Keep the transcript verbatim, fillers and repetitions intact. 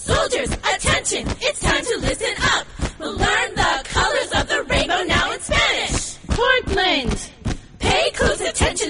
Soldiers, attention, it's time to listen up. We'll learn the colors of the rainbow now in Spanish. Portland. Pay close attention